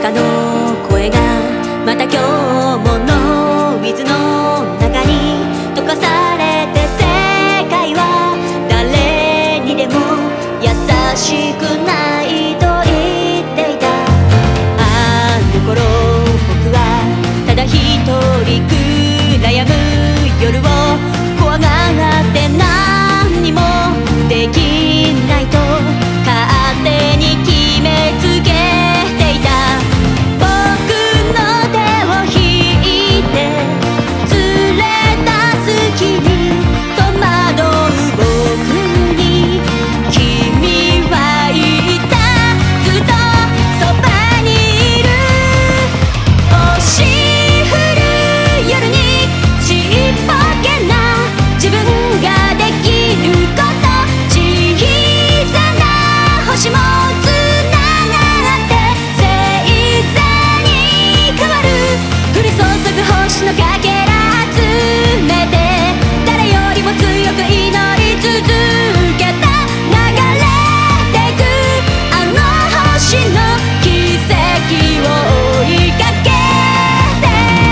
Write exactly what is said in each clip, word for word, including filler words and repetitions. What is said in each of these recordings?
中の声がまた今日もノイズの中に溶かされて、世界は誰にでも優しくないと言っていた。あの頃僕はただ一人暗闇夜を怖がって何にもできないと勝手に決めつけていた。僕の手を引いて連れ出す気に戸惑う僕に君は言った。ずっとそばにいる。星降る夜にちっぽけな自分ができること、小さな星もつながって星座に変わる。降り注ぐ星のかけら集めて誰よりも強く祈り続けた。流れてくあの星の奇跡を追いかけて。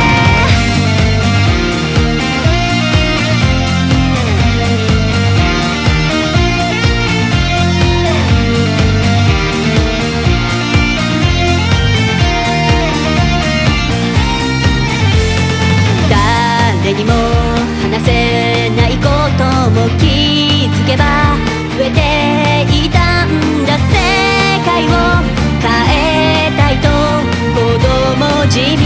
誰にも話せないことも気づけば増えていたんだ。世界を変えたいと子供じみ